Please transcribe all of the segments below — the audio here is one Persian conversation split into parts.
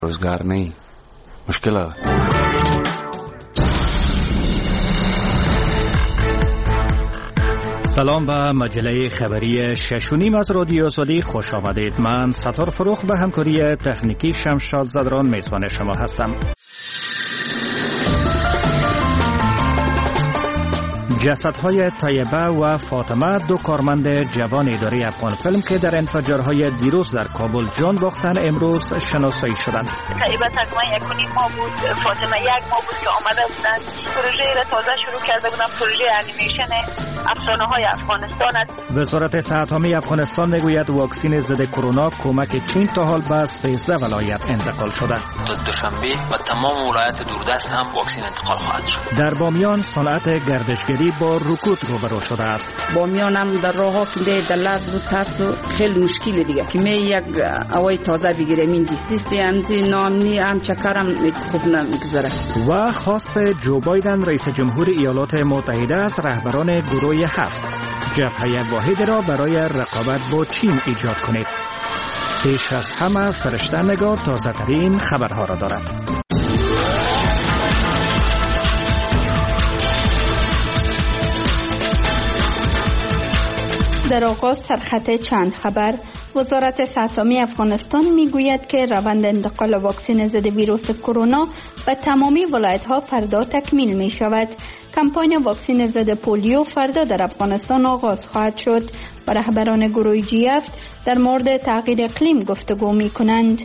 روزگار نہیں مشکل ہے. سلام به مجله خبری 6.5 از رادیو آزادی خوش آمدید. من ستار فروخ به همکاری تکنیکی شمشاد زدران میزبان شما هستم. جسدهای طیبه و فاطمه، دو کارمند جوان اداره افغان فیلم که در انفجارهای دیروز در کابل جان باختند، امروز شناسایی شدند. طیبه تقریبا 1.5 ماه بود، فاطمه 1 ماه بود که آمده بودند. پروژه را تازه شروع کرده بودم، پروژه انیمیشن افسانه‌های افغانستان است. وزارت صحت عامه افغانستان میگوید واکسن ضد کرونا کمک چین تا حال به 13 ولایت انتقال شده. تا دوشنبه و تمام ولایت دوردست هم واکسن انتقال خواهد شد. در بامیان صنعت گردشگری با رکود روبرو شده است. بامیان هم در راه که در لحظه بود ترس و خیلی مشکل دیگه که می یک هوای تازه بگیرم اینجا سیستی همزی نامنی هم چکرم خوب نمیگذره. و خواست جو بایدن رئیس جمهور ایالات متحده از رهبران گروه 7 جبهه واحد را برای رقابت با چین ایجاد کنید. پیش از همه فرشته نگار تازه ترین خبرها را دارد. در آغاز سرخط چند خبر. وزارت صحت عامه افغانستان میگوید که روند انتقال واکسن ضد ویروس کرونا به تمامی ولایت‌ها فردا تکمیل می شود. کمپاین واکسن ضد پولیو فردا در افغانستان آغاز خواهد شد و رهبران گروه G7 در مورد تغییر اقلیم گفتگو می کنند.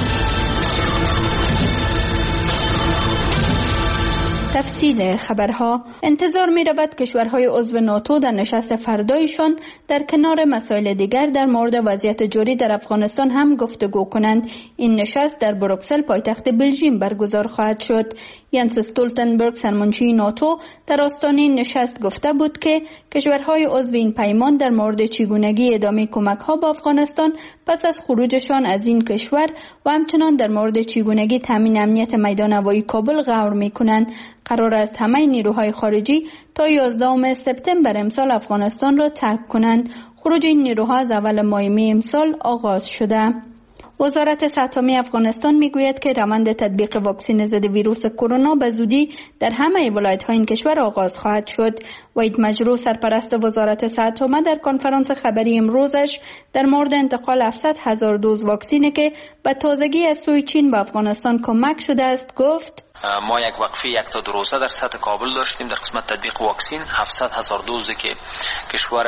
تفصیل خبرها. انتظار می رود کشورهای عضو ناتو در نشست فردایشان در کنار مسائل دیگر در مورد وضعیت جاری در افغانستان هم گفتگو کنند. این نشست در بروکسل پایتخت بلژیم برگزار خواهد شد. ینس استولتنبرگ سرمنشی ناتو در آستانه این نشست گفته بود که کشورهای عضو این پیمان در مورد چگونگی ادامه کمک‌ها به افغانستان پس از خروجشان از این کشور و همچنان در مورد چگونگی تامین امنیت میدان هوایی کابل غور می‌کنند. قرار است همه نیروهای خارجی تا 11 سپتامبر امسال افغانستان را ترک کنند. خروج این نیروها از اول ماه می امسال آغاز شده. وزارت صحت عامه افغانستان میگوید که روند تطبیق واکسن ضد ویروس کرونا به زودی در همه ولایت‌های این کشور آغاز خواهد شد. وحید مجروح سرپرست وزارت صحت عامه در کنفرانس خبری امروزش در مورد انتقال 700,000 دوز واکسن که به تازگی از سوی چین به افغانستان کمک شده است گفت: ما یک وقفه 1 تا 2 روزه در سطح کابل داشتیم در قسمت تطبیق واکسن. 700,000 دوزی که کشور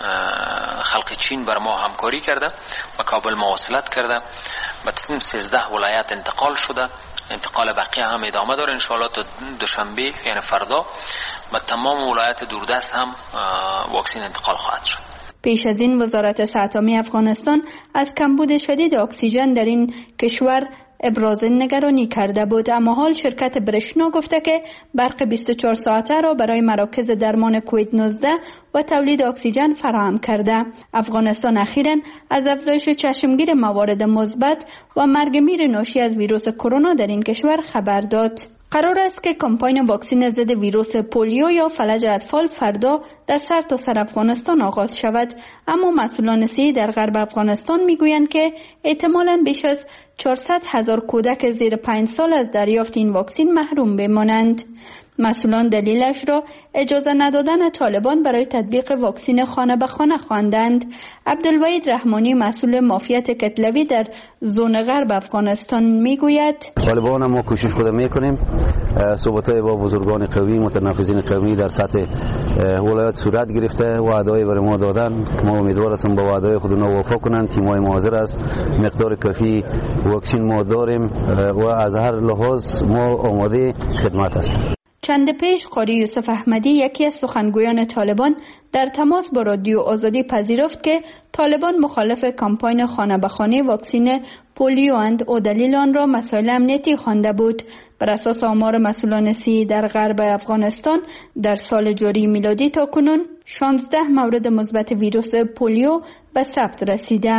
خلق چین بر ما همکاری کرده و کابل مواصلت کرده به 13 ولایت انتقال شده. انتقال بقیه هم ادامه داره انشاءالله تا دوشنبه یعنی فردا و تمام ولایت دوردست هم واکسن انتقال خواهد شد. پیش از این وزارت صحت عامه افغانستان از کمبود شدید اکسیژن در این کشور ابراز نگرانی کرده بود، اما حال شرکت برشنا گفته که برق 24 ساعته را برای مراکز درمان کووید 19 و تولید اکسیژن فراهم کرده. افغانستان اخیراً از افزایش چشمگیر موارد مثبت و مرگ میر ناشی از ویروس کرونا در این کشور خبر داد. قرار است که کمپاین واکسن ضد ویروس پولیو یا فلج اطفال فردا در سرتاسر افغانستان آغاز شود، اما مسئولان صحی در غرب افغانستان میگویند که احتمالاً بیش از 400,000 کودک زیر 5 سال از دریافت این واکسن محروم بمانند. مسئولان دلیلش را اجازه ندادن طالبان برای تطبیق واکسن خانه به خانه خواندند. عبدالوحید رحمانی مسئول مافیات کتلوی در زون غرب افغانستان میگوید: طالبان ما کوشش خود میکنیم صحبت‌های با بزرگان قومی متنفذین قومی در سطح ولایت صورت گرفته، وعده‌ای برای ما دادن. ما امیدوار هستیم با وعده خودنا وفا کنند. تیم‌های ما حاضر است، مقدار کافی واکسن ما داریم و از هر لحاظ ما آماده خدمت هستیم. چند پیش قاری یوسف احمدی یکی از سخنگویان طالبان در تماس با رادیو آزادی پذیرفت که طالبان مخالف کمپاین خانه به خانه واکسن پولیو اند و دلیل آن را مسائل امنیتی خوانده بود. بر اساس آمار مسئولان صحی در غرب افغانستان در سال جاری میلادی تا کنون 16 مورد مثبت ویروس پولیو به ثبت رسیده.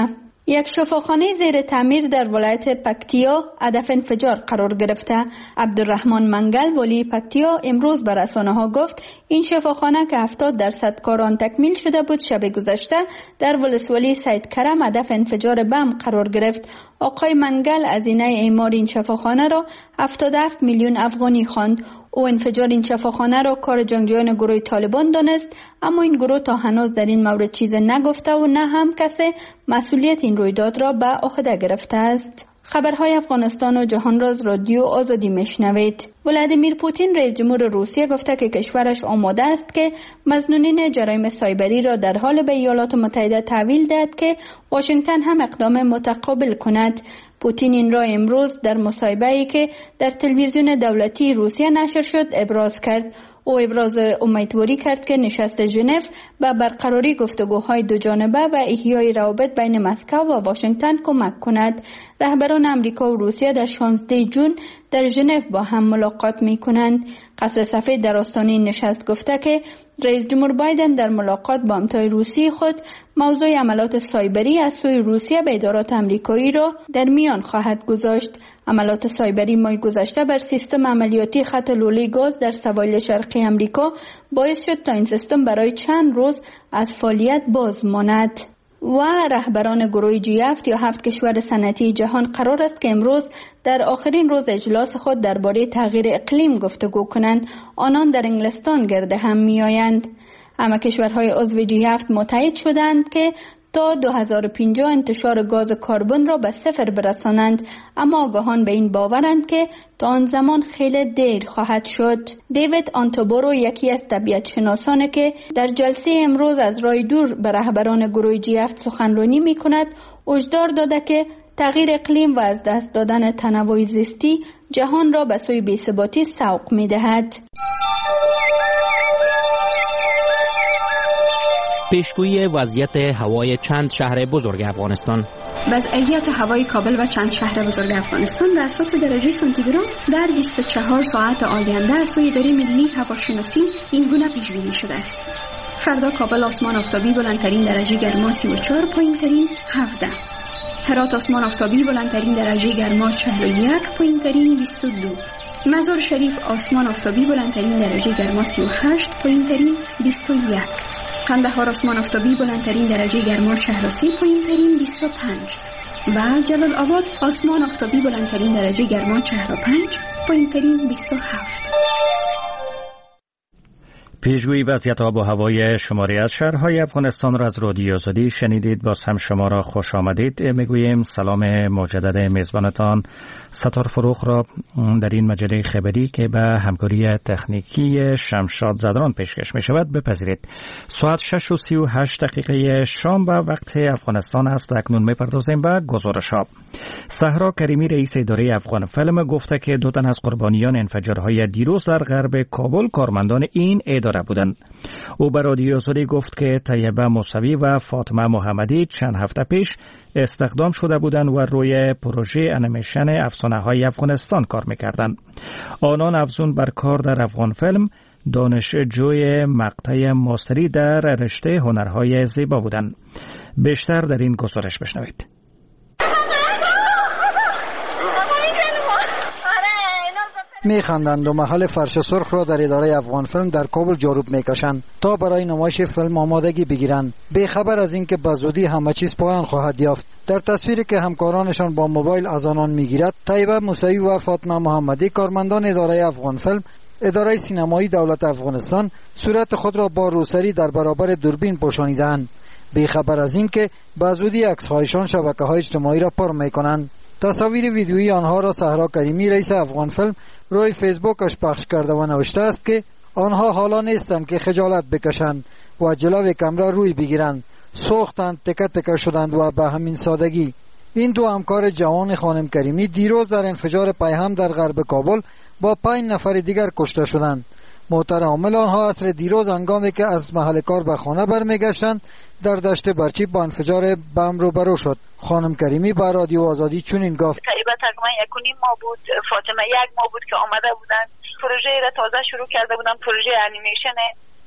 یک شفاخانه زیر تعمیر در ولایت پکتیا هدف انفجار قرار گرفته. عبدالرحمن منگل ولی پکتیا امروز به رسانه‌ها گفت این شفاخانه که 70% کار آن تکمیل شده بود شب گذشته در ولسوالی سید کرم هدف انفجار بم قرار گرفت. آقای منگل هزینه اعمار این شفاخانه را 77 میلیون افغانی خواند. او انفجار این شفاخانه را کار جنگجویان گروه طالبان دانست، اما این گروه تا هنوز در این مورد چیز نگفته و نه هم کسی مسئولیت این رویداد را به عهده گرفته است. خبرهای افغانستان و جهان راز رادیو آزادی میشنوید. ولادیمیر پوتین رئیس جمهور روسیه گفته که کشورش آماده است که مظنونین جرایم سایبری را در حال به ایالات متحده تحویل دهد که واشنگتن هم اقدام متقابل کند. پوتین این را امروز در مصاحبه‌ای که در تلویزیون دولتی روسیه نشر شد ابراز کرد. او ابراز امیدواری کرد که نشست ژنو به برقراری گفتگوهای دوجانبه و احیای روابط بین مسکو و واشنگتن کمک کند. رهبران امریکا و روسیه در 16 جون در ژنو با هم ملاقات می کنند. قصر سفید در آستانه نشست گفته که رئیس جمهور بایدن در ملاقات با همتای روسی خود موضوع عملات سایبری از سوی روسیه به ادارات امریکایی را در میان خواهد گذاشت. عملات سایبری ماه گذشته بر سیستم عملیاتی خط لوله گاز در سواحل شرقی امریکا باعث شد تا این سیستم برای چند روز از فعالیت باز ماند. و رهبران گروه G7 یا 7 کشور صنعتی جهان قرار است که امروز در آخرین روز اجلاس خود درباره تغییر اقلیم گفتگو کنند. آنان در انگلستان گرد هم می آیند. همه کشورهای عضو G7 متحد شدند که تا 2050 انتشار گاز کربن را به صفر برسانند، اما آگاهان به این باورند که تا آن زمان خیلی دیر خواهد شد. دیوید آنتوبورو یکی از طبیعت شناسانی که در جلسه امروز از راه دور به رهبران گروه G7 سخنرانی می کند هشدار داده که تغییر اقلیم و از دست دادن تنوع زیستی جهان را به سوی بی‌ثباتی سوق می دهد. پیشگویی وضعیت هوای چند شهر بزرگ افغانستان. وضعیت هوای کابل و چند شهر بزرگ افغانستان به اساس درجه سانتیگراد در 24 ساعت آینده از سوی اداره ملی هواشناسی این گونه پیش بینی شده است. فردا کابل آسمان آفتابی بلندترین درجه گرما 34، پایینترین 17. هرات آسمان آفتابی بلندترین درجه گرما 41، پایینترین 22. مزار شریف آسمان آفتابی بلندترین درجه گرما 38، پایینترین 21. قندهار آسمان آفتابی بلندترین درجه گرما 43، پایینترین 25. و جلال آباد آسمان آفتابی بلندترین درجه گرما 45، پایینترین 27. پیشگویی وضعیت آب و هوای شماری از شهرهای افغانستان را از رادیو آزادی شنیدید. باز هم شما را خوش آمدید میگوییم. سلام مجدد میزبانتان ستار فروخ را در این مجله خبری که به همکاری تکنیکی شمشاد زدران پیشکش می شود بپذیرید. ساعت 6:38 شام به وقت افغانستان است. اکنون می پردازیم به گزارش ها. صحرا کریمی رئیس اداره افغان فیلم گفته که 2 تن از قربانیان انفجارهای دیروز در غرب کابل کارمندان این اداره بودند. او به رادیو آزادی گفت که طیبه موسوی و فاطمه محمدی چند هفته پیش استخدام شده بودند و روی پروژه انیمیشن افسانه‌های افغانستان کار می‌کردند. آنان افزون بر کار در افغان فیلم دانشجوی مقطع ماستری در رشته هنرهای زیبا بودند. بیشتر در این گزارش بشنوید. میخندند و محل فرش سرخ را در اداره افغان فیلم در کابل جاروب میکشند تا برای نمایش فیلم آمادگی بگیرند، بیخبر از اینکه به زودی همه چیز پایان خواهد یافت. در تصویری که همکارانشان با موبایل از آنان میگیرد، طیبه موسوی و فاطمه محمدی کارمندان اداره افغان فیلم اداره سینمایی دولت افغانستان صورت خود را با روسری در برابر دوربین پوشانیدند، بیخبر از اینکه به زودی عکس‌هایشان شبکه‌های اجتماعی را پر میکنند. تصاویر ویدیویی آنها را صحرا کریمی رئیس افغان فیلم روی فیسبوکش پخش کرده و نوشته است که آنها حالا نیستند که خجالت بکشند و جلوی کامرا روی بگیرند. سوختند، تکه تکه شدند و به همین سادگی. این دو همکار جوان خانم کریمی دیروز در انفجار پیهم در غرب کابل با 5 نفر دیگر کشته شدند. موتر حامل آنها عصر دیروز هنگامی که از محل کار به خانه برمیگشتند در دشت برچی با انفجار بم روبرو شد. خانم کریمی با رادیو آزادی چنین گفت: تقریبا 1.5 ماه بود، فاطمه 1 ماه بود که آمده بودن، پروژه را تازه شروع کرده بودن، پروژه انیمیشن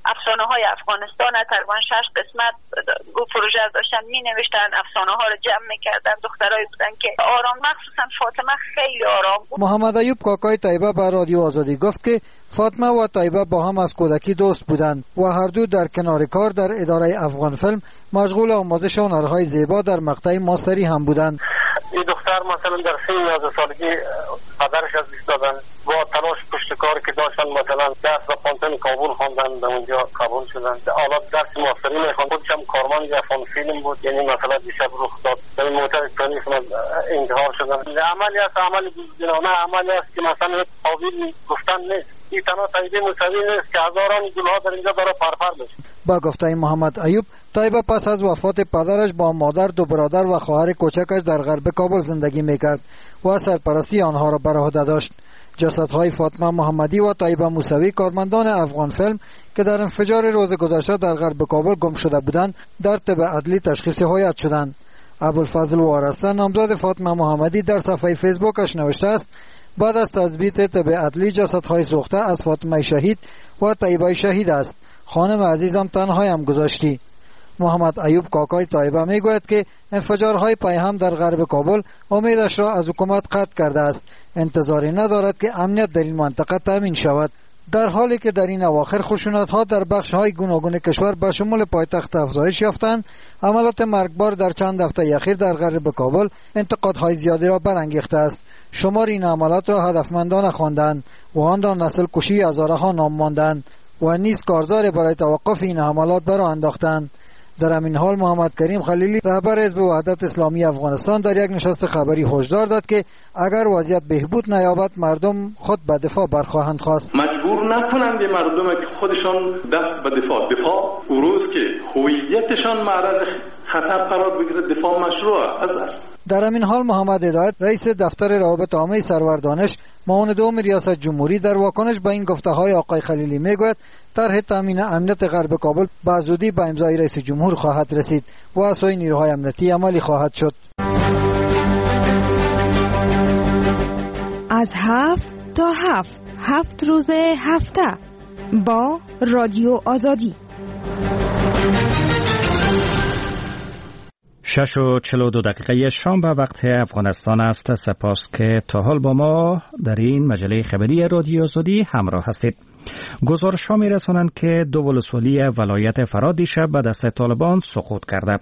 افسانه های افغانستان تقریبا 6 قسمت پروژه داشتن می نوشتن، افسانه ها رو جمع میکردن. دخترایی بودن که آرام، مخصوصا فاطمه خیلی آرام بود. محمد ایوب کاکای طیبه به رادیو آزادی گفت که فاطمه و طیبه با هم از کودکی دوست بودند و هر دو در کنار کار در اداره افغان فیلم مشغول آموزش هنرهای زیبا در مقطع ماستری هم بودند. این دختر مثلا در سن 11 سالگی پدرش از دست دادن، با تلاش پشت کاری که داشتن مثلا درس و پانتن کابل خواندن، در اونجا قبول شدن. حالا درس ماستری میخواند، خودشم کارمند افغان فیلم بود، یعنی مثلا دیشب رخ داد در این معترض کنیشون انتحار شدن. عملی است، عمل بزدلانه، عملی است که مثلا قابل گفتن نیست. این تنها طیبه موسوی نیست که هزاران گلها در اینجا داره پرپر بشه. با گفته محمد ایوب، طیبه پس از وفات پدرش با مادر، دو برادر و خواهر کوچکش در غرب کابل زندگی میکرد و سرپرستی آنها را بر عهده داشت. جسدهای فاطمه محمدی و طیبه موسوی، کارمندان افغان فیلم که در انفجار روز گذشته در غرب کابل گم شده بودند، در طب عدلی تشخیص هویت شدند. ابوالفضل وارسته، نامزد فاطمه محمدی، در صفحه فیسبوکش نوشته است بعد از تثبیت طب عدلی جسدهای سوخته از فاطمه شهید و طیبه شهید است. خانم عزیزم تنهایم گذاشتی. محمد ایوب کاکای طیبه میگوید که انفجارهای پیهم در غرب کابل امیدش را از حکومت قطع کرده است. انتظاری ندارد که امنیت در این منطقه تامین شود، در حالی که در این اواخر خشونت‌ها در بخش‌های گوناگون کشور به شمول پایتخت افزایش یافتند. عملات مرگبار در چند هفته اخیر در غرب کابل انتقادهای زیادی را برانگیخته است. شمار این عملات را هدفمندانه خواندند و آن را نسل کشی هزارها نام ماندند و نیز کارزار برای توقف این حملات برآ انداختند. در همین حال محمد کریم خلیلی، رهبر حزب وحدت اسلامی افغانستان، در یک نشست خبری هشدار داد که اگر وضعیت بهبود نیابد مردم خود به دفاع برخواهند خواست. مجبور نکنند به مردم که خودشان دست به دفاع اون روز که هویتشان معرض خطر قرار بگیرد، دفاع مشروع است. در همین حال محمد هدایت، رئیس دفتر روابط عامه سرور دانش، معاون دوم ریاست جمهوری، در واکنش به این گفته‌های آقای خلیلی میگوید طرح تامین امنیت غرب کابل به زودی به امضای رئیس جمهور خواهد رسید و از سوی نیروهای امنیتی عملی خواهد شد. از 7 تا 7 روز هفته با رادیو آزادی. 6:42 شام به وقت افغانستان است. سپاس که تا حال با ما در این مجله خبری رادیو آزادی همراه هستید. گزارش ها می رسانند که دو ولسوالی ولایت فرا دیشب به دست طالبان سقوط کرده.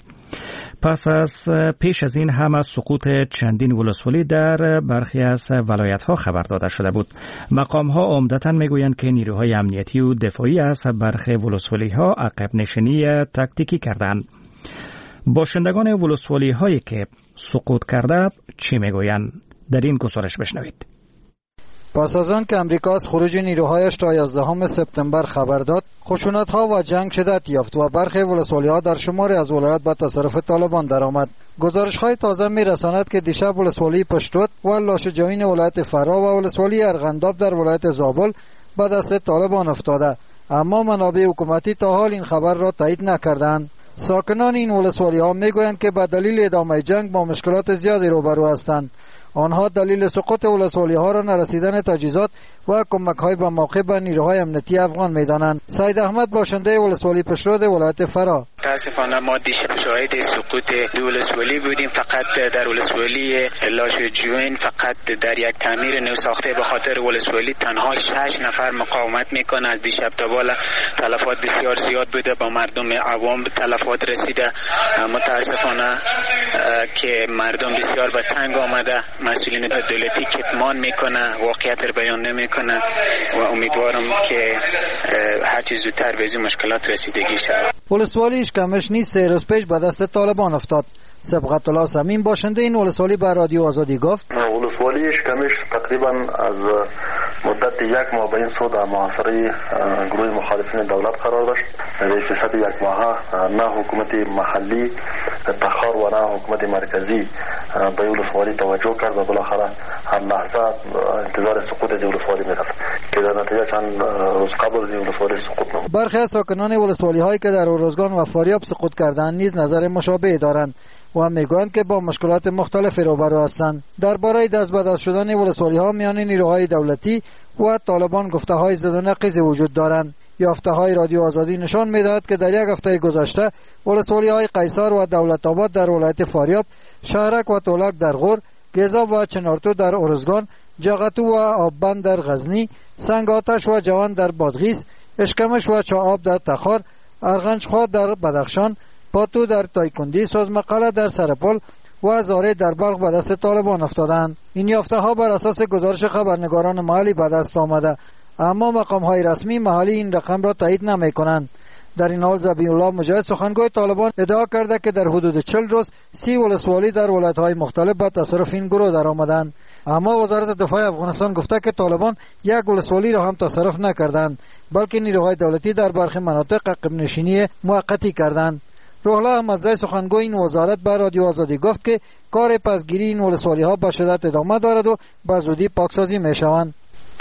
پیش از این هم از سقوط چندین ولسوالی در برخی از ولایت ها خبر داده شده بود. مقام ها عمدتاً می گویند که نیروهای امنیتی و دفاعی از برخی ولسوالی ها عقب نشینی تاکتیکی کردند. باشندگان ولسوالی هایی که سقوط کرده چی می گویند؟ در این گزارش بشنوید. پس از آن که امریکا از خروج نیروهایش تا 11 سپتامبر خبر داد، خشونت‌ها و جنگ شدت یافت و برخی ولسوالی‌ها در شماری از ولایات به تصرف طالبان درآمد. گزارش‌های تازه می‌رساند که دیشب ولسوالی پشتوت و لاشجاوین ولایت فرا و ولسوالی ارغنداب در ولایت زابل به دست طالبان افتاده، اما منابع حکومتی تا حال این خبر را تایید نکردند. ساکنان این ولسوالی‌ها می‌گویند که به دلیل ادامه جنگ با مشکلات زیادی روبرو هستند. آنها دلیل سقوط ولسوالی‌ها را نرسیدن تجهیزات و کمک‌های به موقع به نیروهای امنیتی افغان می‌دانند. سید احمد، باشنده ولسوالی پشترود ولایت فرا: متاسفانه ما دیشب شاهد سقوط دو ولسوالی بودیم. فقط در ولسوالی لاشجوین فقط در یک تعمیر نو ساخته به خاطر ولسوالی تنها 6 نفر مقاومت میکنه. از دیشب تا بالا تلفات بسیار زیاد بوده، با مردم عوام تلفات رسیده. متاسفانه که مردم بسیار به تنگ آمده. مسئولین دولتی کتمان میکنه، واقعیت رو بیان نمیکنه و امیدوارم که هر چیز زودتر به این مشکلات رسیدگی شود. ولسوالی اشکمش نیز 3 روز پیش به دست طالبان افتاد. سبقت الله سمین، باشنده این ولسوالی، به رادیو آزادی گفت: ولسوالی اشکمش تقریبا از مدت 1 ماه به این سو در محاصره گروه مخالفین دولت قرار داشت. در فیصد 1 ماه نه حکومت محلی تخار و نه حکومت مرکزی به ولسوالی توجه کرد و بالاخره هر لحظه انتظار سقوط ولسوالی میرفت که در نتیجه چند روز قبل ولسوالی سقوط نمود. برخی از ساکنان ولسوالی هایی که در اروزگان و فاریاب سقوط کردند نیز نظر مشابه دارند و میگویند که با مشکلات مختلفی روبرو هستند. درباره دست به دست شدن ولسوالی ها میان نیروهای دولتی و طالبان گفته های زد و نقیض وجود دارند. یافته‌های رادیو آزادی نشان می‌دهد که در یک هفته گذشته ولسوالی‌های قیصر و دولت آباد در ولایت فاریاب، شهرک و تولک در غور، گیزاب و چنارتو در ارزگان، جغتو و آببند در غزنی، سنگ آتش و جوان در بادغیس، اشکمش و چاآب در تخار، ارغنجخوار در بدخشان، پاتو در تایکندی، سازمقاله در سرپل و زاره در بلخ به دست طالبان افتادند. این یافته‌ها بر اساس گزارش خبرنگاران محلی به دست آمده، اما مقام‌های رسمی محلی این رقم را تایید نمی‌کنند. در این حال ذبیح الله مجاهد سخنگوی طالبان ادعا کرده که در حدود 40 روز 30 ولسوالی در ولایت‌های مختلف به تصرف این گروه درآمدند. اما وزارت دفاع افغانستان گفته که طالبان یک ولسوالی را هم تصرف نکردند، بلکه نیروهای دولتی در برخی مناطق عقب نشینی موقتی کردند. روح الله احمدزی سخنگوی این وزارت به رادیو آزادی گفت که کار پسگیری این ولسوالی‌ها به شدت ادامه دارد و به زودی پاکسازی می‌شوند.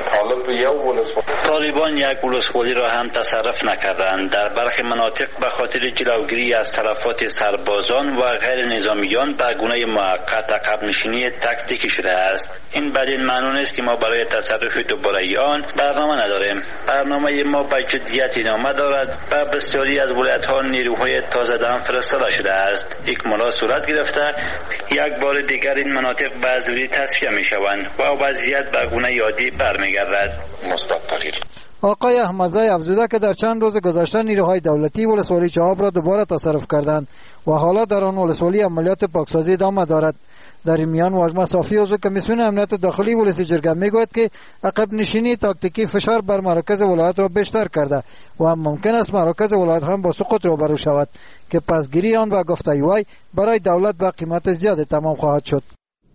طالبان یک ولسوالی را هم تصرف نکردند. در برخی مناطق به خاطر جلوگیری از تلفات سربازان و غیر نظامیان به گونه موقت عقب نشینی تاکتیکی شده است. این بدین معنی نیست که ما برای تصرف دوباره آن برنامه نداریم. برنامه ما به جدیت ادامه دارد. به بسیاری از ولایت‌ها نیروهای تازه دم فرستاده شده است. اکمالا صورت گرفته، یک بار دیگر این مناطق به زودی تصفیه می‌شوند و وضعیت به گونه عادی برمیگردد. مثبت تغییر. آقای احمدزی افزوده که در چند روز گذشته نیروهای دولتی ولسوالی چاآب را دوباره تصرف کردند و حالا در آن ولسوالی عملیات پاکسازی ادامه دارد. در این میان واجمه صافی عضو کمیسیون امنیت داخلی ولسی جرگه میگوید که عقب نشینی تاکتیکی فشار بر مراکز ولایت را بیشتر کرده و هم ممکن است مراکز ولایت هم با سقوط روبرو شود که پسگیری آن به گفته وی برای دولت به قیمت زیاد تمام خواهد شد.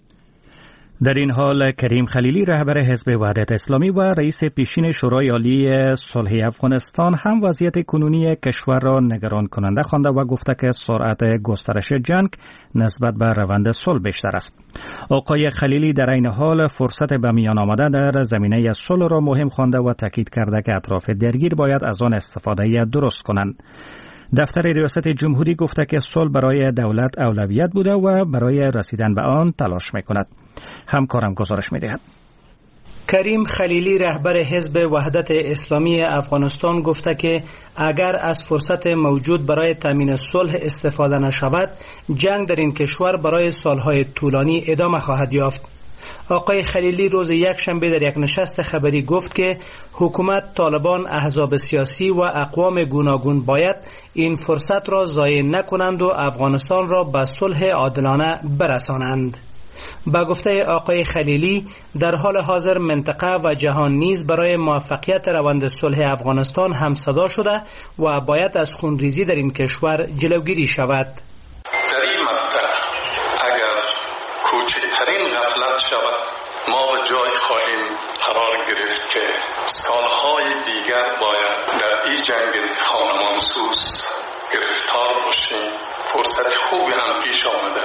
در این حال کریم خلیلی رهبر حزب وحدت اسلامی و رئیس پیشین شورای عالی صلح افغانستان هم وضعیت کنونی کشور را نگران کننده خوانده و گفته که سرعت گسترش جنگ نسبت به روند صلح بیشتر است. آقای خلیلی در این حال فرصت به میان آمده در زمینه صلح را مهم خوانده و تاکید کرده که اطراف درگیر باید از آن استفاده درست کنند. دفتر ریاست جمهوری گفته که صلح برای دولت اولویت بوده و برای رسیدن به آن تلاش میکند. همکارم گزارش میدهد. کریم خلیلی رهبر حزب وحدت اسلامی افغانستان گفته که اگر از فرصت موجود برای تامین صلح استفاده نشود، جنگ در این کشور برای سالهای طولانی ادامه خواهد یافت. آقای خلیلی روز یکشنبه در یک نشست خبری گفت که حکومت، طالبان، احزاب سیاسی و اقوام گوناگون باید این فرصت را ضایع نکنند و افغانستان را به صلح عادلانه برسانند. با گفته آقای خلیلی در حال حاضر منطقه و جهان نیز برای موفقیت روند صلح افغانستان همصدا شده و باید از خونریزی در این کشور جلوگیری شود. در این مقطع اگر کوچکترین غفلت شود ما به جای خواهیم قرار گرفت که سالهای دیگر باید در این جنگ خانمانسوز گرفتار باشیم. فرصت خوبی هم پیش آمده.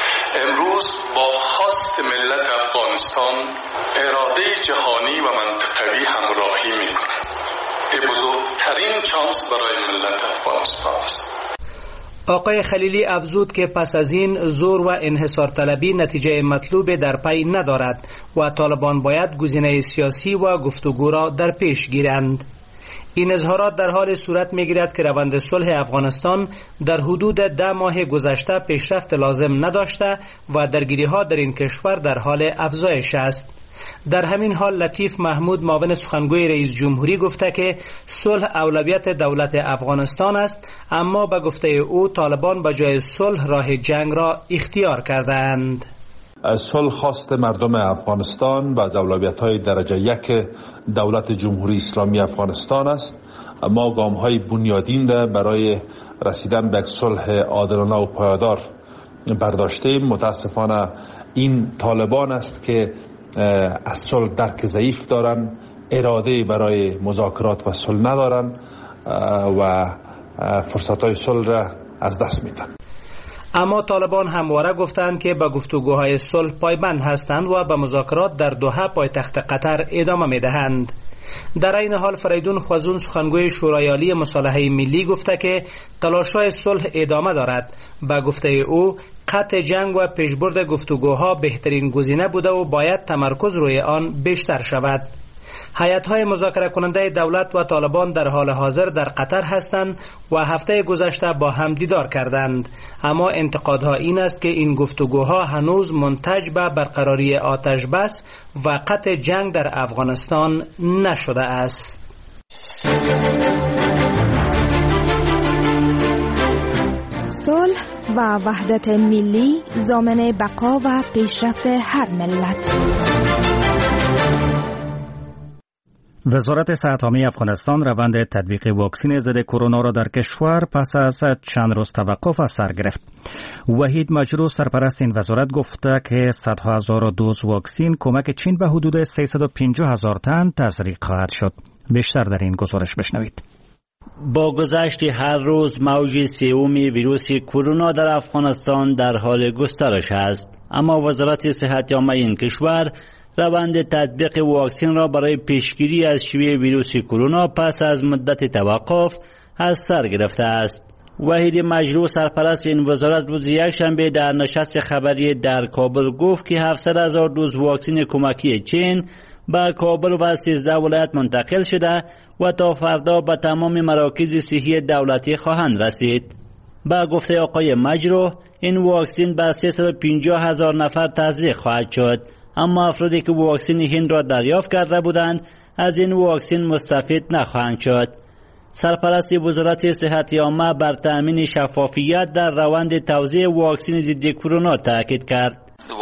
امروز با خواست ملت افغانستان اراده جهانی و منطقوی همراهی می کند. این بزرگترین چانس برای ملت افغانستان است. آقای خلیلی افزود که پس از این زور و انحصار طلبی نتیجه مطلوب در پی ندارد و طالبان باید گزینه سیاسی و گفتگو را در پیش گیرند. این اظهارات در حال صورت می‌گیرد که روند صلح افغانستان در حدود 10 ماه گذشته پیشرفت لازم نداشته و درگیری‌ها در این کشور در حال افزایش است. در همین حال لطیف محمود معاون سخنگوی رئیس جمهوری گفته که صلح اولویت دولت افغانستان است، اما به گفته او طالبان به جای صلح راه جنگ را اختیار کردند. صلح خواست مردم افغانستان و از اولویت‌های درجه 1 دولت جمهوری اسلامی افغانستان است. ما گام‌های بنیادین را برای رسیدن به صلح عادلانه و پایدار برداشتیم. متاسفانه این طالبان است که از صلح درک ضعیف دارند، اراده برای مذاکرات و صلح ندارند و فرصت‌های صلح را از دست میدن. اما طالبان همواره گفتند که به گفتگوهای صلح پایبند هستند و به مذاکرات در دوحه پایتخت قطر ادامه میدهند. در این حال فریدون خوازون سخنگوی شورای عالی مصالحه ملی گفته که تلاش‌های صلح ادامه دارد. به گفته او قطع جنگ و پیشبرد گفتگوها بهترین گزینه بوده و باید تمرکز روی آن بیشتر شود. هیئت‌های مذاکره کننده دولت و طالبان در حال حاضر در قطر هستند و هفته گذشته با هم دیدار کردند، اما انتقادها این است که این گفتگوها هنوز منتج به برقراری آتش بس و قطع جنگ در افغانستان نشده است. صلح و وحدت ملی ضامن بقا و پیشرفت هر ملت. وزارت صحت عامه افغانستان روند تطبیق واکسن ضد کرونا را در کشور پس از چند روز توقف از سر گرفت. وحید مجروح سرپرست این وزارت گفته که صدها هزار دوز واکسن کمک چین به حدود 350,000 تن تزریق خواهد شد. بیشتر در این گزارش بشنوید. با گذشت هر روز موج سوم ویروس کرونا در افغانستان در حال گسترش است، اما وزارت صحت عامه این کشور روند تطبیق واکسن را برای پیشگیری از شیوع ویروس کرونا پس از مدت توقف از سر گرفته است. وحید مجروح سرپرست این وزارت روز یکشنبه در نشست خبری در کابل گفت که 700,000 دوز واکسن کمکی چین به کابل و 13 ولایت منتقل شده و تا فردا به تمام مراکز صحی دولتی خواهند رسید. با گفته آقای مجروح این واکسن به 350,000 نفر تزریق خواهد شد، اما افرادی که واکسن هند را دریافت کرده بودند از این واکسن مستفید نخواهند شد. سرپرست وزارت صحت عامه بر تأمین شفافیت در روند توزیع واکسن ضد کرونا تاکید کرد.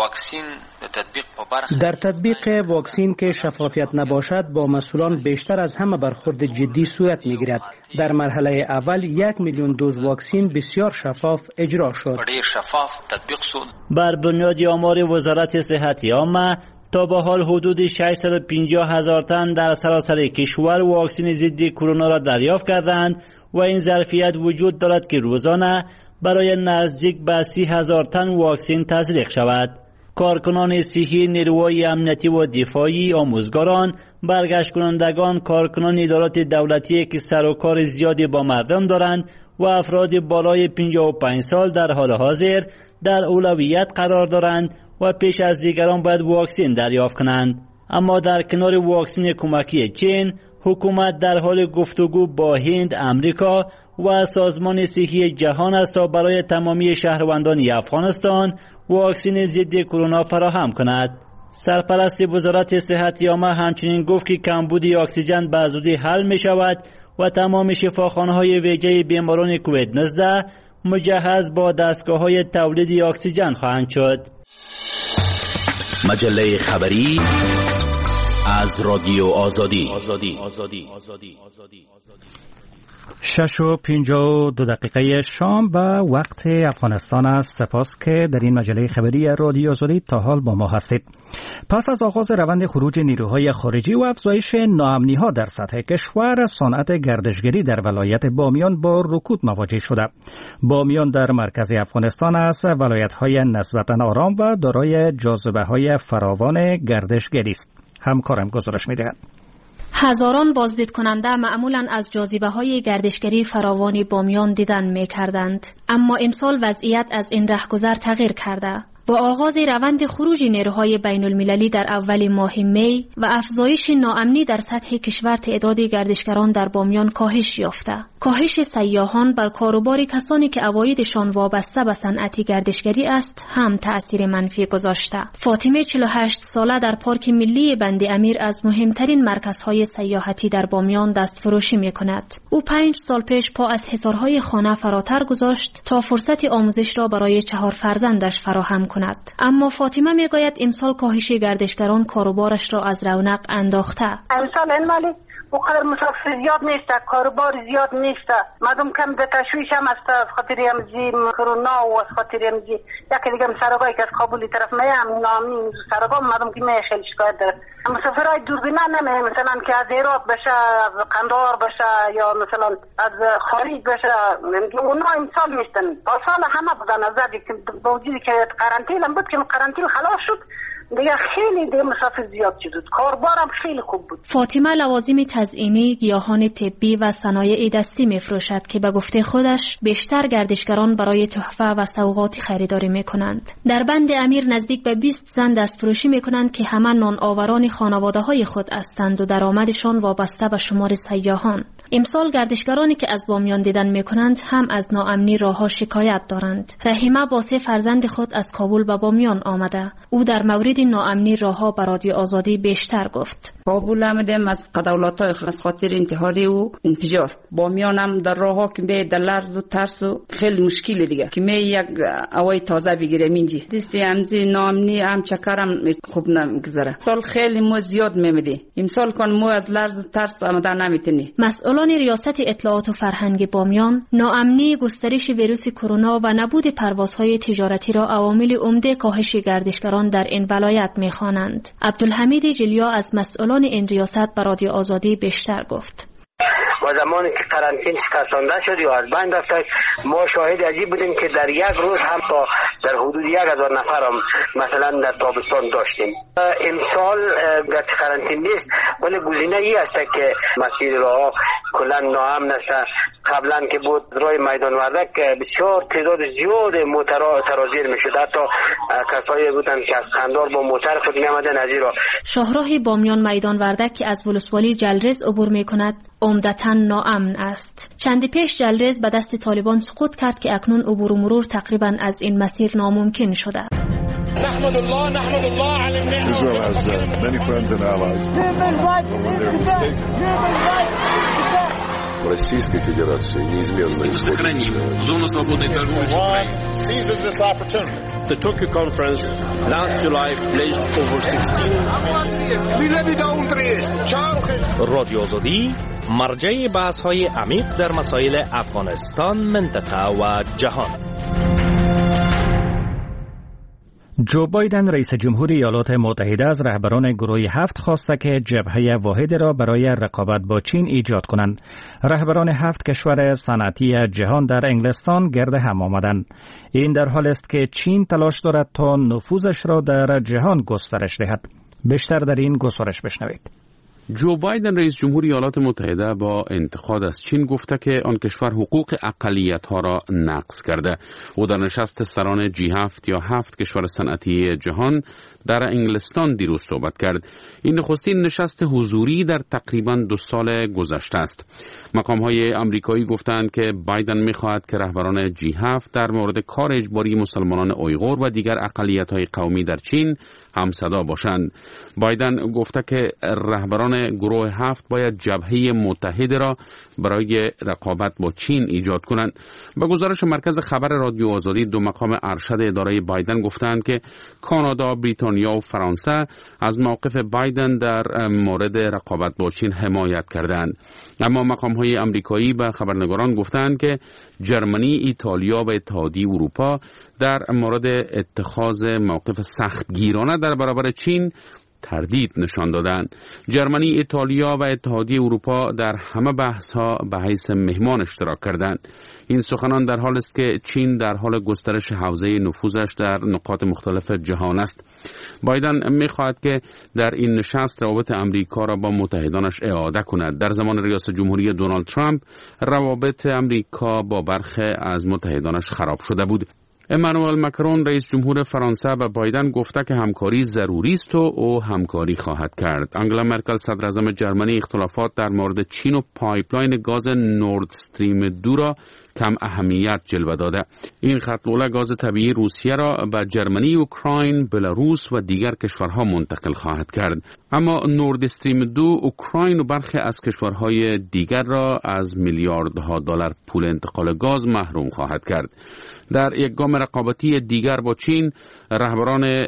در تطبیق واکسن که شفافیت نباشد با مسئولان بیشتر از همه برخورد جدی صورت میگیرد. در مرحله اول 1,000,000 دوز واکسن بسیار شفاف اجرا شد. بر بنیاد آمار وزارت صحت عامه تا به حال حدود 650,000 تن در سراسر کشور واکسن ضد کرونا را دریافت کردند و این ظرفیت وجود دارد که روزانه برای نزدیک به 30,000 تن واکسن تزریق شود. کارکنان صحی، نیروهای امنیتی و دفاعی، آموزگاران، برگشت کنندگان، کارکنان ادارات دولتی که سر و کار زیادی با مردم دارند و افراد بالای 55 سال در حال حاضر در اولویت قرار دارند و پیش از دیگران باید واکسن دریافت کنند. اما در کنار واکسن کمکی چین، حکومت در حال گفتگو با هند، امریکا و سازمان صحی جهان است تا برای تمامی شهروندان افغانستان واکسن ضد کرونا فراهم کند. سرپرست وزارت صحت عامه همچنین گفت که کمبود اکسیژن به زودی حل می شود و تمام شفاخانه‌های ویژه بیماران کووید 19 مجهز با دستگاه‌های تولید اکسیژن خواهند شد. مجله خبری از رادیو آزادی. 6:52 شام به وقت افغانستان است. سپاس که در این مجله خبری رادیو آزادی تا حال با ما هستید. پس از آغاز روند خروج نیروهای خارجی و افزایش ناامنی‌ها در سطح کشور، صنعت گردشگری در ولایت بامیان با رکود مواجه شده. بامیان در مرکز افغانستان است، ولایت‌های نسبتاً آرام و دارای جاذبه‌های فراوان گردشگری است. همکارم گزارش می‌دهد. هزاران بازدید کننده معمولاً از جاذبه‌های گردشگری فراوان بامیان دیدن می‌کردند، اما امسال وضعیت از این رهگذر تغییر کرده. با آغاز روند خروج نیروهای بین المللی در اول ماه می و افزایش ناامنی در سطح کشور، تعداد گردشگران در بامیان کاهش یافته. کاهش سیاحان بر کاروبار کسانی که عوایدشان وابسته به صنعت گردشگری است هم تأثیر منفی گذاشته. فاطمه 48 ساله در پارک ملی بند امیر از مهمترین مرکزهای سیاحتی در بامیان دستفروشی می‌کند. او 5 سال پیش پا از حصارهای خانه فراتر گذاشت تا فرصت آموزش را برای 4 فرزندش فراهم کند. اما فاطمه میگوید امسال کاهش گردشگران کاروبارش را از رونق انداخته. امسال ولی وقدر مسافر زیاد نیست، کاروبار زیاد نیست، مردم کم به تشویش هم است، خاطر امزی کرونا و خاطر امزی یکی دیگه سرگاهی که از کابل طرف میام نامی سرگاه مردم که خیلی شکایت داره. مسافرای دوربینه نمیه، مثلا که از هرات بشه، از قندهار بشه یا مثلا از خارج بشه، اونا امسال نیستن. سال همه بودن از که با وجودی که قرنطینه بود که قرنطینه خلاص شد دیگه خیلی دیگه مسافر زیاد شد، کاربارم خیلی خوب بود. فاطمه لوازم تزئینی، گیاهان طبی و صنایع دستی می‌فروشد که به گفته خودش بیشتر گردشگران برای تحفه و سوغاتی خریداری می‌کنند. در بند امیر نزدیک به 20 زن دستفروشی می‌کنند که همه نان آوران خانواده‌های خود هستند و درآمدشان وابسته به شمار سیاحان. امسال گردشگرانی که از بامیان دیدن می‌کنند هم از ناامنی راه‌ها شکایت دارند. رحیمه با 3 فرزند خود از کابل به بامیان آمده. او در مورد ناامنی راه‌ها به رادیو آزادی بیشتر گفت. کابل آمدیم از قدولت‌های از خاطر انتحاری و انفجار. بامیان هم در راه‌ها که به در لرز و ترس و خیلی مشکل دیگه که می یک هوای تازه بگیریم اینجا. دیستی همزی ناامنی هم چکرم خوب نمیگذره. سال خیلی مو زیاد میمیدی. امسال کن مو از لرز و ترس آمدن نمیتونی. مسئولان ریاست اطلاعات و فرهنگ بامیان ناامنی، گسترش ویروس کرونا و نبود پروازهای تجارتی را عوامل عمده کاهش گردشگران در این ولایت می‌خوانند. عبدالحمید جلیا از مسئولان این ریاست به رادیو آزادی بیشتر گفت. و زمانی که قرنطینه شکستانده شد یا از بین رفت، ما شاهد عجیب بودیم که در یک روز هم تا در حدود 1000 نفر هم مثلا در تابستان داشتیم. امسال گرچه قرنطینه نیست ولی گزینه ای است که مسیر راه کلا ناامن است. قبلا که بود راه میدان وردک بسیار تعداد زیاد موترها سرازیر میشد، حتی کسایی بودند که از قندار با موتر خود میآمدن از ایران. شاهراه بامیان میدان وردک که از ولسوالی جلریز عبور میکند عمدتاً ناامن است. چند پیش جلریز به دست طالبان سقوط کرد که اکنون عبور و مرور تقریباً از این مسیر ناممکن شده. نحمد الله على النعمة. Israel has many friends and allies. Российской Федерации неизменно сохраним зону свободной торговли с Украиной. Seizes this opportunity. The Tokyo conference last July pledged over 16 رادیو آزادی مرجع بحث‌های عمیق در مسائل افغانستان، منطقه و جهان. جو بایدن رئیس جمهور ایالات متحده از رهبران گروه 7 خواسته که جبهه واحد را برای رقابت با چین ایجاد کنند. رهبران 7 کشور صنعتی جهان در انگلستان گرد هم آمدند. این در حال است که چین تلاش دارد تا نفوذش را در جهان گسترش دهد. بیشتر در این گزارش بشنوید. جو بایدن رئیس جمهور ایالات متحده با انتقاد از چین گفته که آن کشور حقوق اقلیت‌ها را نقض کرده. او در نشست سران G7 یا 7 کشور صنعتی جهان در انگلستان دیروز صحبت کرد. این نخستین نشست حضوری در تقریباً 2 سال گذشته است. مقام‌های آمریکایی گفتند که بایدن می‌خواهد که رهبران G7 در مورد کار اجباری مسلمانان اویغور و دیگر اقلیت‌های قومی در چین همصدا باشند. بایدن گفته که رهبران گروه 7 باید جبهه متحد را برای رقابت با چین ایجاد کنند. به گزارش مرکز خبر رادیو آزادی، 2 مقام ارشد اداره بایدن گفتند که کانادا، بریتانیا و فرانسه از موقف بایدن در مورد رقابت با چین حمایت کردند. اما مقام‌های آمریکایی به خبرنگاران گفتند که جرمنی، ایتالیا و اتحادیه اروپا در مورد اتخاذ موقف سختگیرانه در برابر چین تردید نشان دادند. جرمنی، ایتالیا و اتحادیه اروپا در همه بحث‌ها به حیث مهمان اشتراک کردند. این سخنان در حال است که چین در حال گسترش حوزه نفوذش در نقاط مختلف جهان است. بایدن می‌خواهد که در این نشست روابط امریکا را با متحدانش اعاده کند. در زمان ریاست جمهوری دونالد ترامپ روابط امریکا با برخی از متحدانش خراب شده بود. امانوئل ماکرون رئیس جمهور فرانسه به بایدن گفته که همکاری ضروری است و او همکاری خواهد کرد. آنگلا مرکل صدر اعظم جرمنی اختلافات در مورد چین و پایپلاین گاز نورد استریم 2 را کم اهمیت جلوه داده. این خط لوله گاز طبیعی روسیه را به جرمنی، اوکراین، بلاروس و دیگر کشورها منتقل خواهد کرد. اما نورد استریم 2 اوکراین و برخی از کشورهای دیگر را از میلیاردها دلار پول انتقال گاز محروم خواهد کرد. در یک گام رقابتی دیگر با چین، رهبران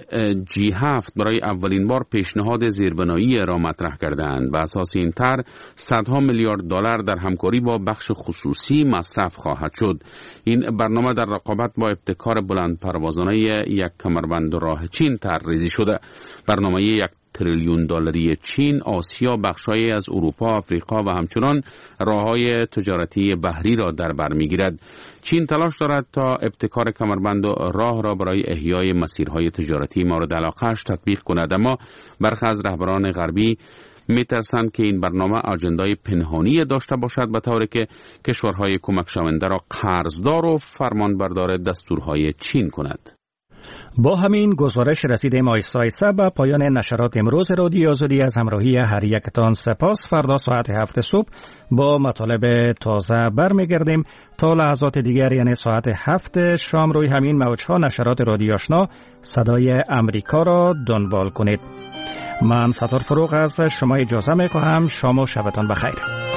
G7 برای اولین بار پیشنهاد زیربنایی را مطرح کردند. به اساس این طرح صدها میلیارد دلار در همکاری با بخش خصوصی مصرف خواهد شد. این برنامه در رقابت با ابتکار بلند پروازانه یک کمربند راه چین طرحریزی شده. برنامه 1 تریلیون دلاری چین، آسیا، بخش‌هایی از اروپا، آفریقا و همچنان راه‌های تجارتی بحری را در بر می‌گیرد. چین تلاش دارد تا ابتکار کمربند و راه را برای احیای مسیرهای تجارتی مورد علاقه‌اش تطبیق کند، اما برخی از رهبران غربی میترسند که این برنامه اجندای پنهانی داشته باشد، به طوری که کشورهای کمک شونده را قرضدار و فرمانبردار دستورهای چین کند. با همین گزارش رسیدیم آیسته به پایان نشرات امروز رادیو آزادی. از همراهی هر یکتان سپاس. فردا ساعت 7 صبح با مطالب تازه برمیگردیم. تا لحظات دیگر یعنی ساعت 7 شام روی همین موجها نشرات رادیو آشنا صدای امریکا را دنبال کنید. من ستار فروغ از شما اجازه می‌خواهم. شام و شبتان بخیر.